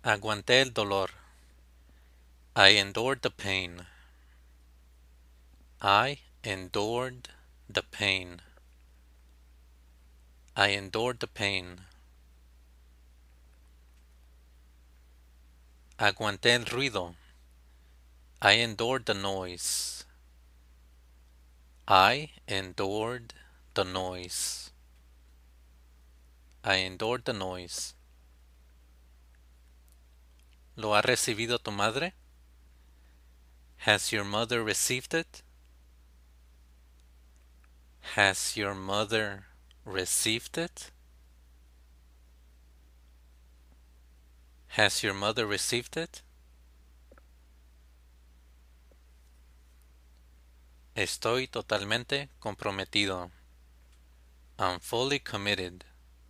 Aguanté el dolor. I endured the pain. I endured the pain. I endured the pain. Aguanté el ruido. I endured the noise. I endured the noise. I endured the noise. ¿Lo ha recibido tu madre? Has your mother received it? Has your mother received it? Has your mother received it? Estoy totalmente comprometido. I'm fully committed.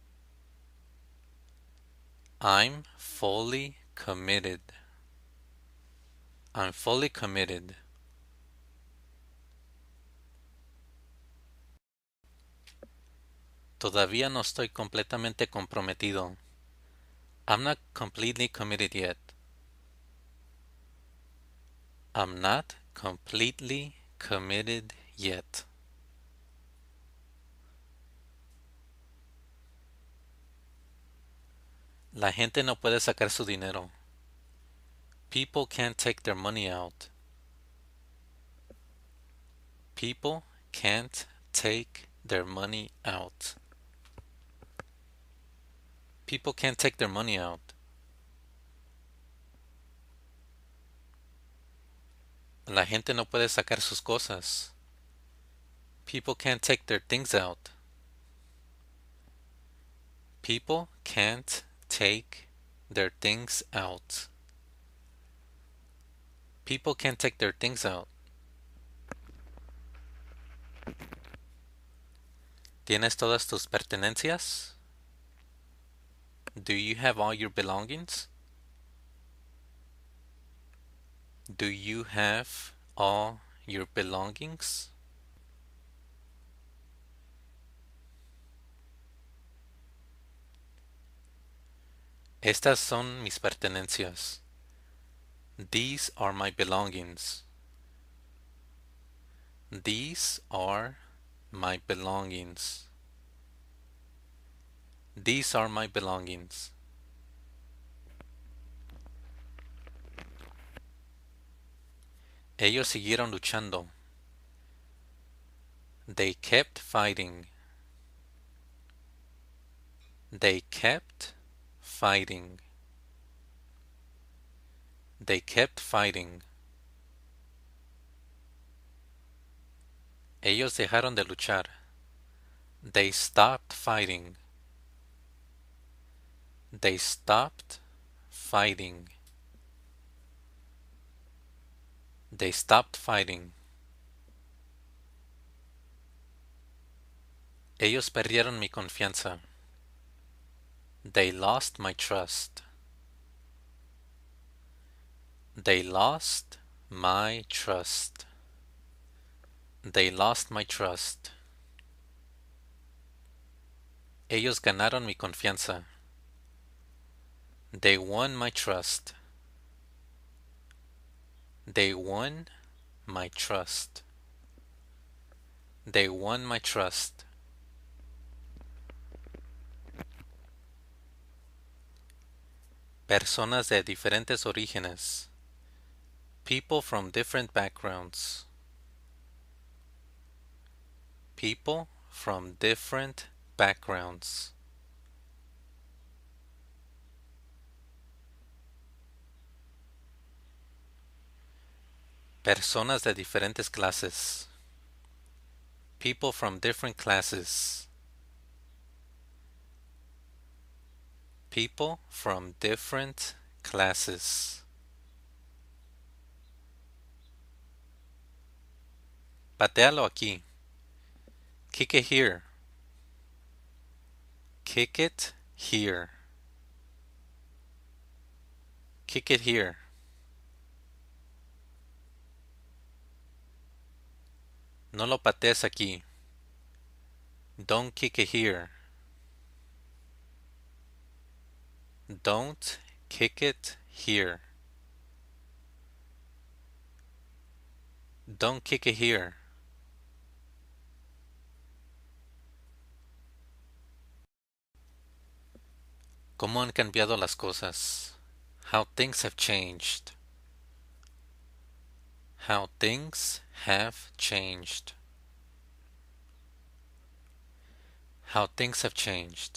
I'm fully committed. I'm fully committed. Todavía no estoy completamente comprometido. I'm not completely committed yet. I'm not completely committed yet. La gente no puede sacar su dinero. People can't take their money out. People can't take their money out. People can't take their money out. La gente no puede sacar sus cosas. People can't take their things out. People can't take their things out. People can't take their things out. ¿Tienes todas tus pertenencias? Do you have all your belongings? Do you have all your belongings? Estas son mis pertenencias. These are my belongings. These are my belongings. These are my belongings. Ellos siguieron luchando. They kept fighting. They kept fighting. They kept fighting. Ellos dejaron de luchar. They stopped fighting. They stopped fighting. They stopped fighting. Ellos perdieron mi confianza. They lost my trust. They lost my trust. They lost my trust. Ellos ganaron mi confianza. They won my trust. They won my trust. They won my trust. Personas de diferentes orígenes. People from different backgrounds. People from different backgrounds. Personas de diferentes clases. People from different classes. People from different classes. Patealo aquí. Kick it here. Kick it here. Kick it here. No lo patees aquí. Don't kick it here. Don't Kick it here. Don't kick it here. ¿Cómo han cambiado las cosas? How things have changed. How things have changed. How things have changed.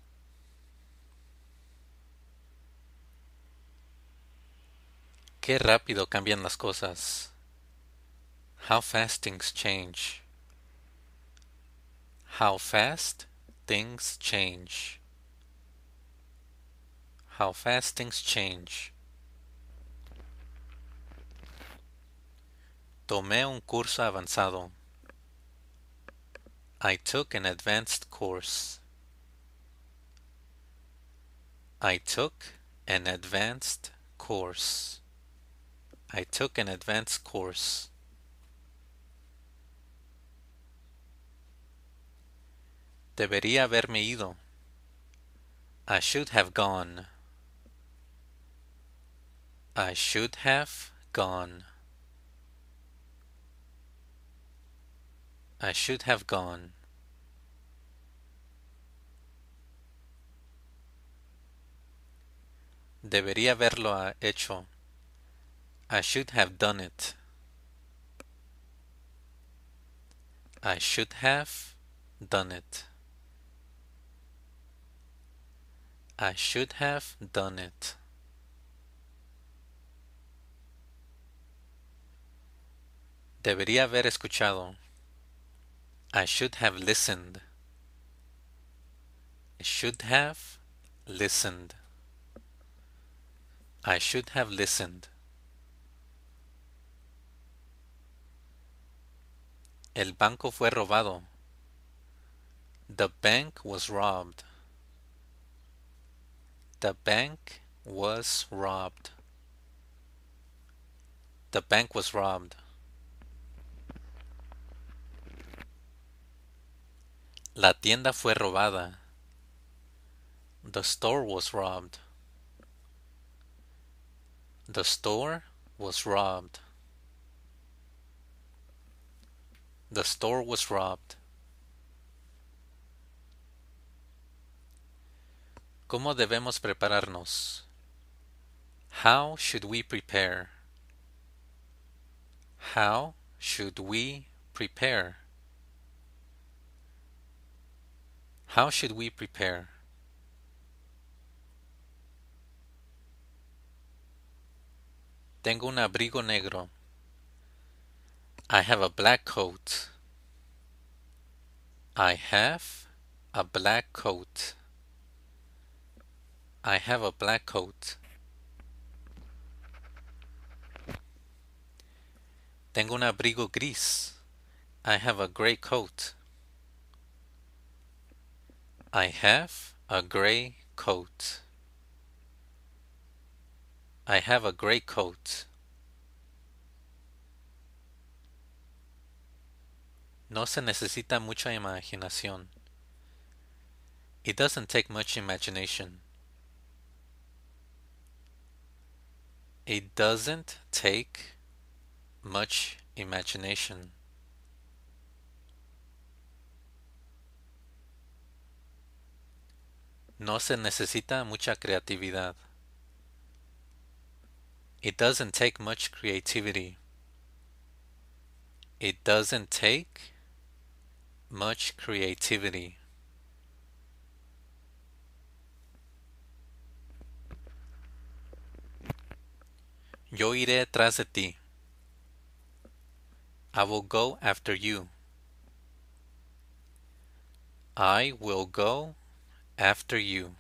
Qué rápido cambian las cosas. How fast things change. How fast things change. How fast things change. Tomé un curso avanzado. I took an advanced course. I took an advanced course. I took an advanced course. Debería haberme ido. I should have gone. I should have gone. I should have gone. Debería haberlo hecho. I should have done it. I should have done it. I should have done it. Debería haber escuchado. I should have listened. I should have listened. I should have listened. El banco fue robado. The bank was robbed. The bank was robbed. The bank was robbed. La tienda fue robada. The store was robbed. The store was robbed. The store was robbed. ¿Cómo debemos prepararnos? How should we prepare? How should we prepare? How should we prepare? Tengo un abrigo negro. I have a black coat. I have a black coat. I have a black coat. Tengo un abrigo gris. I have a gray coat. I have a gray coat. I have a gray coat. No se necesita mucha imaginación. It doesn't take much imagination. It doesn't take much imagination. No se necesita mucha creatividad. It doesn't take much creativity. It doesn't take much creativity. Yo iré tras de ti. I will go after you. I will go after you.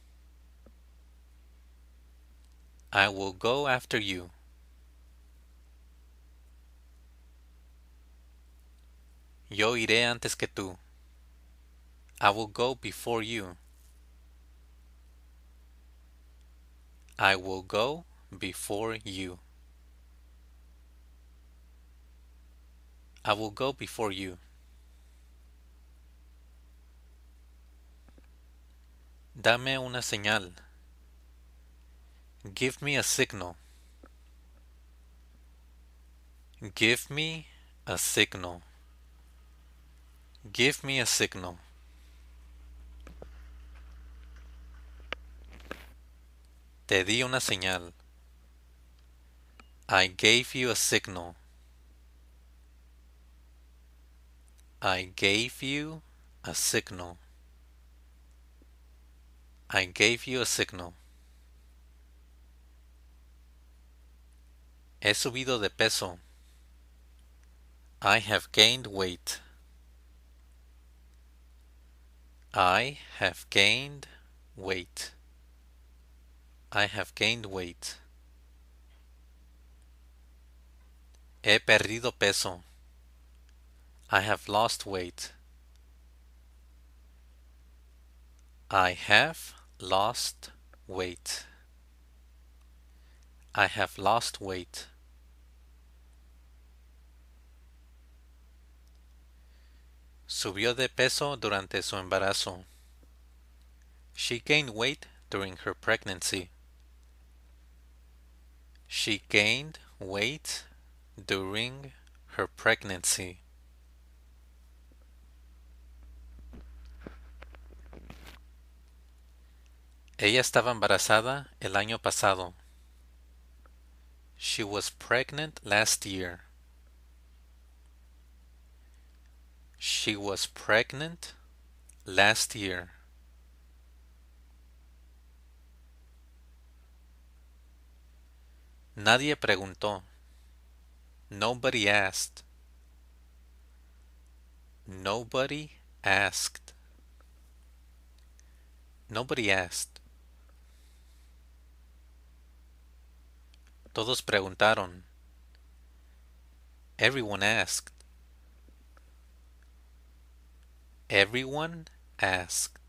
I will go after you. Yo iré antes que tú. I will go before you. I will go before you. I will go before you. Dame una señal. Give me a signal. Give me a signal. Give me a signal. Te di una señal. I gave you a signal. I gave you a signal. I gave you a signal. He subido de peso. I have gained weight. I have gained weight. I have gained weight. He perdido peso. I have lost weight. I have lost weight. I have lost weight. Subió de peso durante su embarazo. She gained weight during her pregnancy. She gained weight during her pregnancy. Ella estaba embarazada el año pasado. She was pregnant last year. She was pregnant last year. Nadie preguntó. Nobody asked. Nobody asked. Nobody asked. Todos preguntaron. Everyone asked. Everyone asked.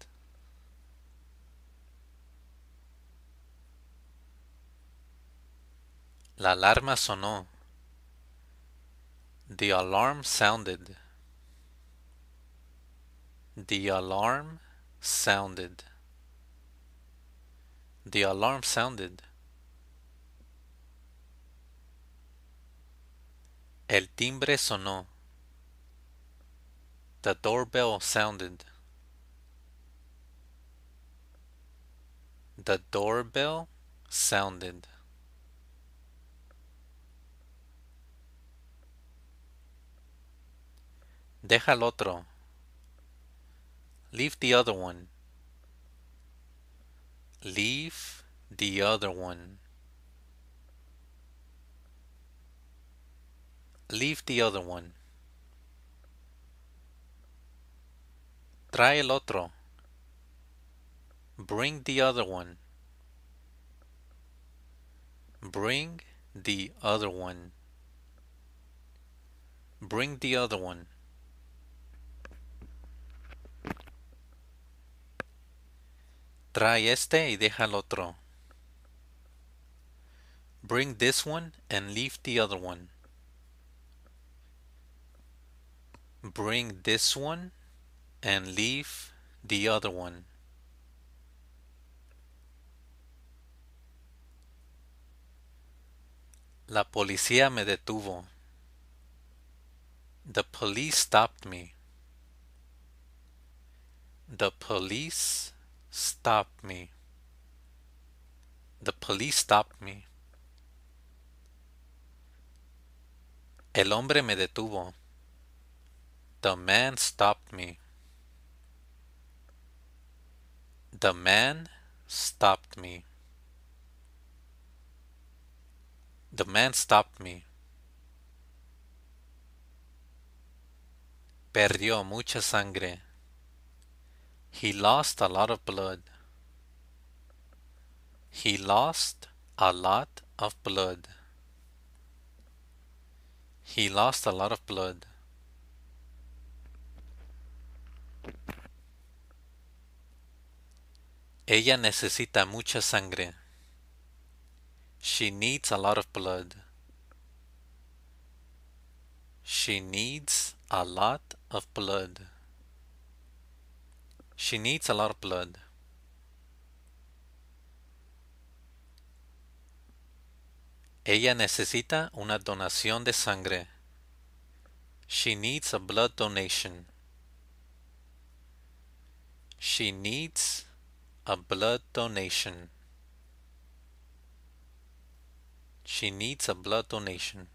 La alarma sonó. The alarm sounded. The alarm sounded. The alarm sounded. El timbre sonó. The doorbell sounded. The doorbell sounded. Deja el otro. Leave the other one. Leave the other one. Leave the other one. Trae el otro. Bring the other one. Bring the other one. Bring the other one. Trae este y deja el otro. Bring this one and leave the other one. Bring this one and leave the other one. La policía me detuvo. The police stopped me. The police stopped me. The police stopped me. El hombre me detuvo. The man stopped me. The man stopped me. The man stopped me. Perdió mucha sangre. He lost a lot of blood. He lost a lot of blood. He lost a lot of blood. Ella necesita mucha sangre. She needs a lot of blood. She needs a lot of blood. She needs a lot of blood. Ella necesita una donación de sangre. She needs a blood donation. She needs a blood donation. She needs a blood donation.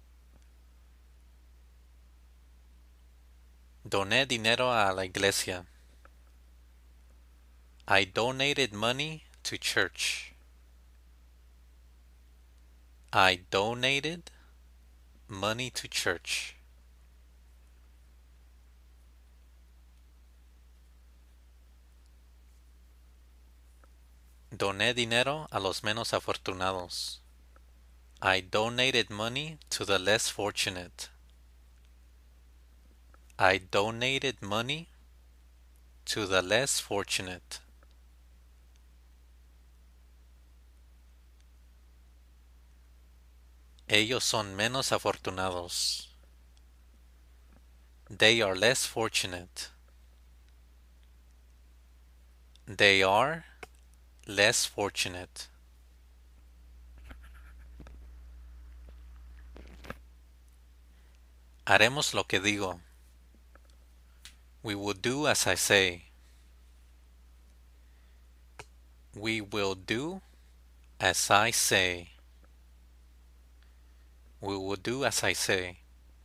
Doné dinero a la iglesia. I donated money to church. I donated money to church. Doné dinero a los menos afortunados. I donated money to the less fortunate. I donated money to the less fortunate. Ellos son menos afortunados. They are less fortunate. They are less fortunate. Haremos lo que digo. We will do as I say. We will do as I say. We will do as I say.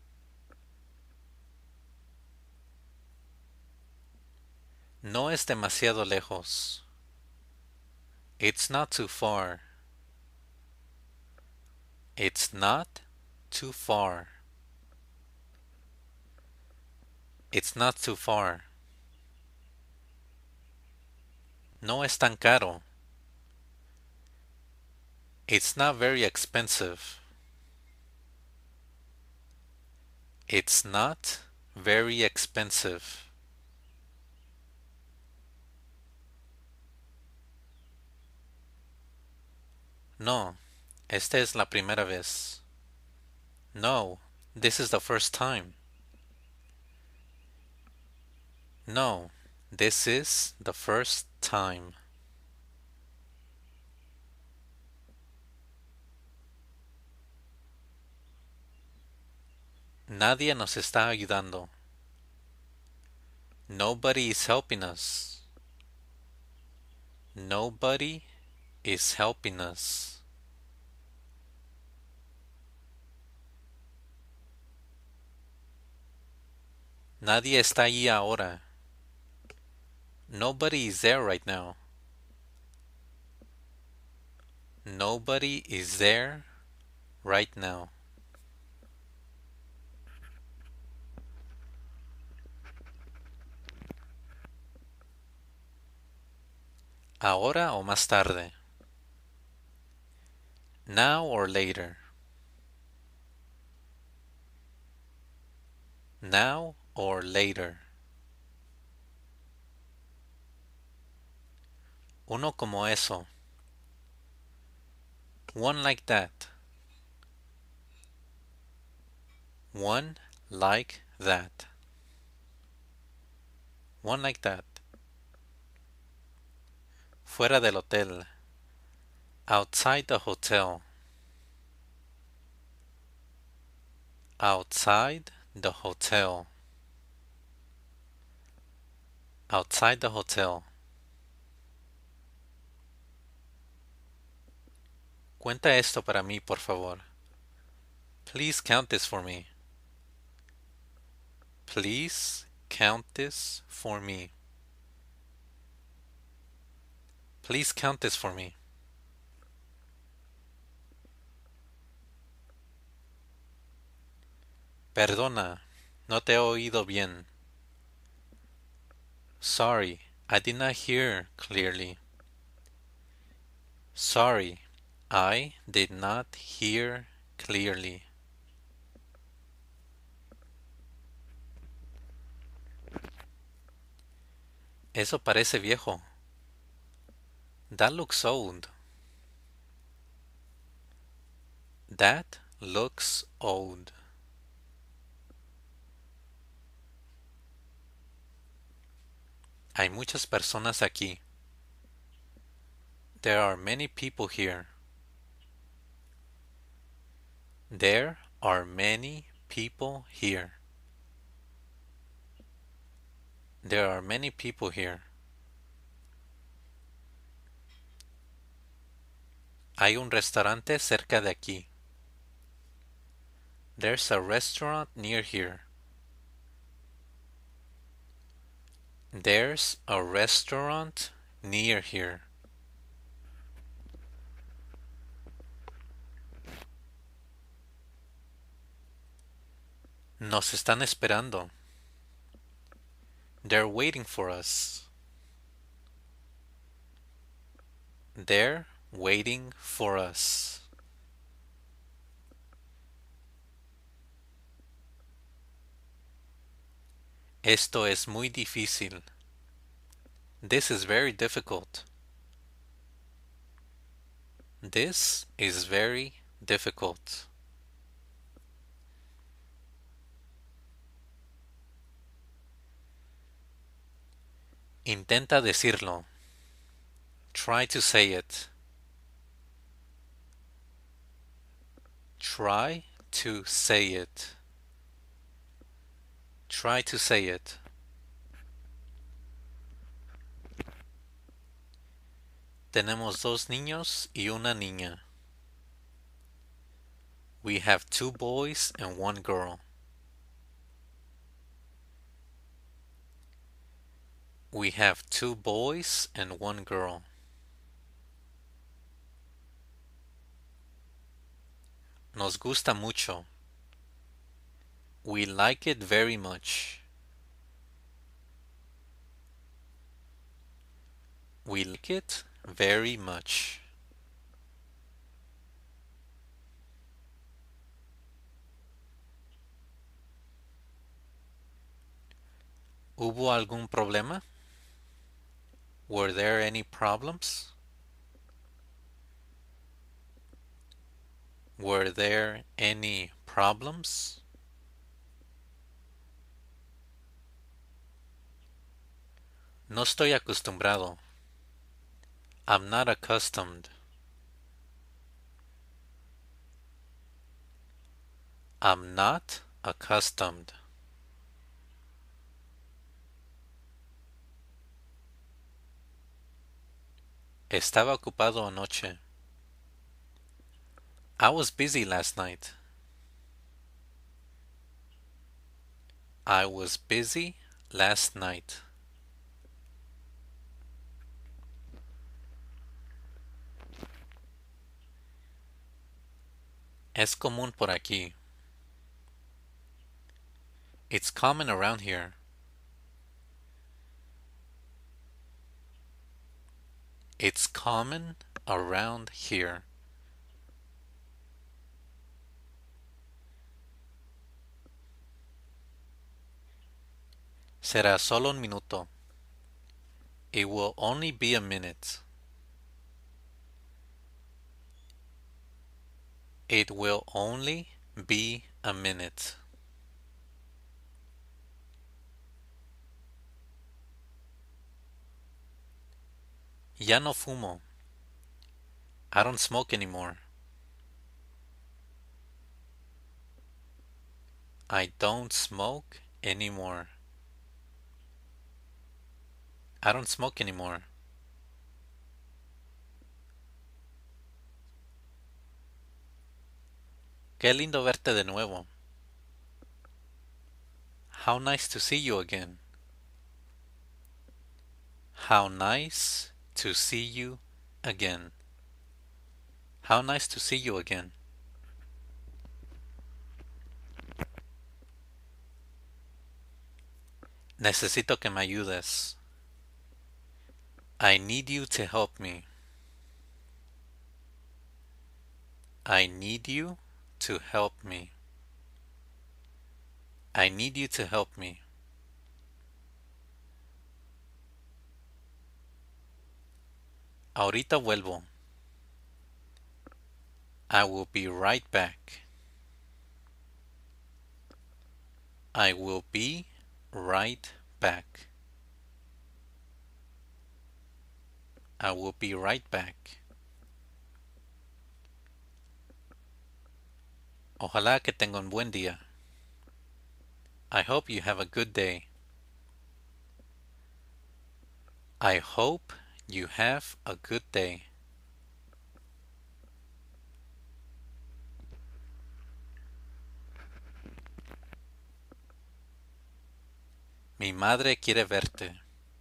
No es demasiado lejos. It's not too far. It's not too far. It's not too far. No es tan caro. It's not very expensive. It's not very expensive. No, esta es la primera vez. No, this is the first time. No, this is the first time. Nadie nos está ayudando. Nobody is helping us. Nobody is helping us. Nadie está allí ahora. Nobody is there right now. Nobody is there right now. Ahora o más tarde. Now or later. Now or later. Uno como eso. One like that. One like that. One like that. Fuera del hotel. Outside the hotel. Outside the hotel. Outside the hotel. Cuenta esto para mí, por favor. Please count this for me. Please count this for me. Please count this for me. Perdona, no te he oído bien. Sorry, I did not hear clearly. Sorry, I did not hear clearly. Eso parece viejo. That looks old. That looks old. Hay muchas personas aquí. There are many people here. There are many people here. There are many people here. Hay un restaurante cerca de aquí. There's a restaurant near here. There's a restaurant near here. Nos están esperando. They're waiting for us. They're waiting for us. Esto es muy difícil. This is very difficult. This is very difficult. Intenta decirlo. Try to say it. Try to say it. Try to say it. Tenemos dos niños y una niña. We have two boys and one girl. We have two boys and one girl. Nos gusta mucho. We like it very much. We like it very much. ¿Hubo algún problema? Were there any problems? Were there any problems? No estoy acostumbrado. I'm not accustomed. I'm not accustomed. Estaba ocupado anoche. I was busy last night. I was busy last night. Es común por aquí. It's common around here. It's common around here. Será solo un minuto. It will only be a minute. It will only be a minute. Ya no fumo. I don't smoke anymore. I don't smoke anymore. I don't smoke anymore. Qué lindo verte de nuevo. How nice to see you again. How nice to see you again. How nice to see you again. Necesito que me ayudes. I need you to help me. I need you to help me. I need you to help me. Ahorita vuelvo. I will be right back. I will be right back. I will be right back. Ojalá que tenga un buen día. I hope you have a good day. I hope you have a good day. Mi madre quiere verte.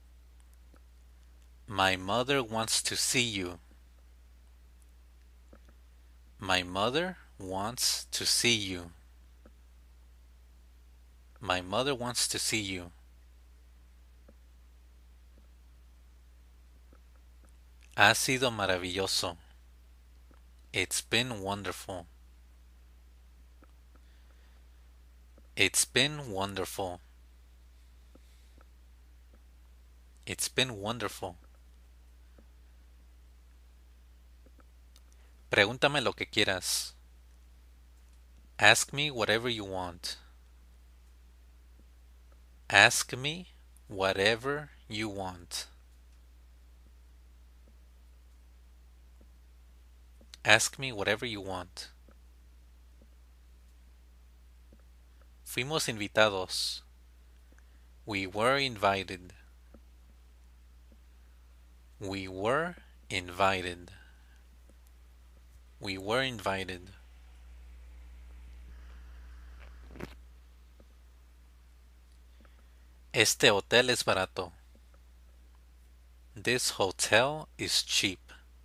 My mother wants to see you. My mother wants to see you. My mother wants to see you. Ha sido maravilloso. It's been wonderful. It's been wonderful. It's been wonderful. Pregúntame lo que quieras. Ask me whatever you want. Ask me whatever you want. Ask me whatever you want. Fuimos invitados. We were invited. We were invited. We were invited. Este hotel es barato. This hotel is cheap.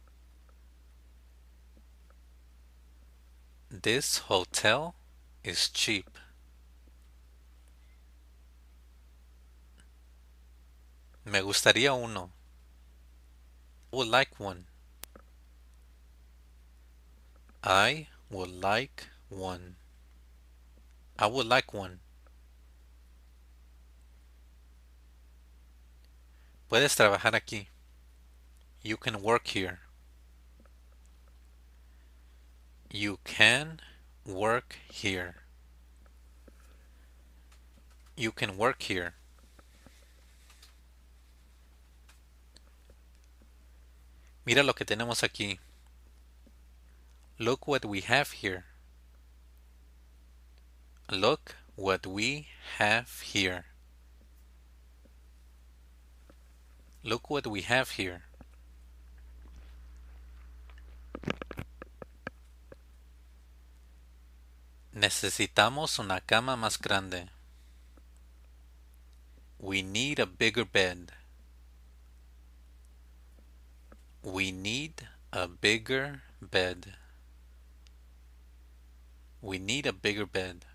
This hotel is cheap. Me gustaría uno. I would like one. I would like one. I would like one. Puedes trabajar aquí. You can work here. You can work here. You can work here. Mira lo que tenemos aquí. Look what we have here. Look what we have here. Look what we have here. Necesitamos una cama más grande. We need a bigger bed. We need a bigger bed. We need a bigger bed.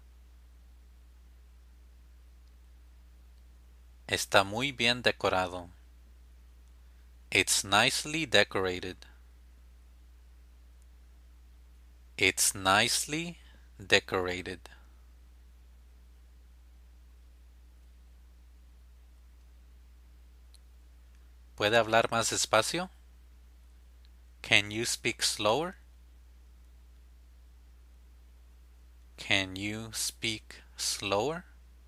Está muy bien decorado. It's nicely decorated. It's nicely decorated. ¿Puede hablar más despacio? Can you speak slower? Can you speak slower?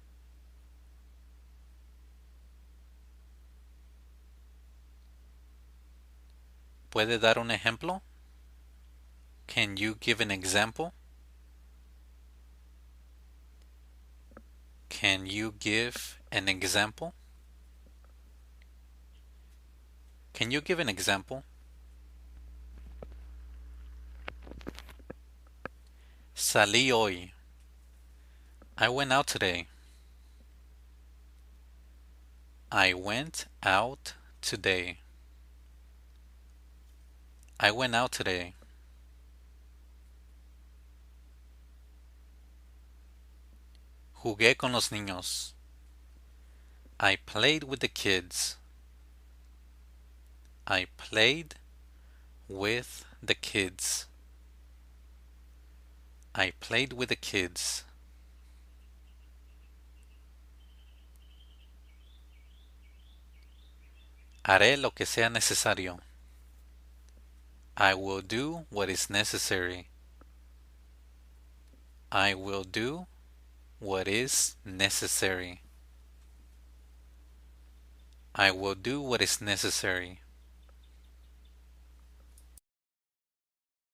¿Puede dar un ejemplo? Can you give an example? Can you give an example? Can you give an example? Salí hoy. I went out today. I went out today. I went out today. Jugué con los niños. I played with the kids. I played with the kids. I played with the kids. Haré lo que sea necesario. I will do what is necessary. I will do what is necessary. I will do what is necessary.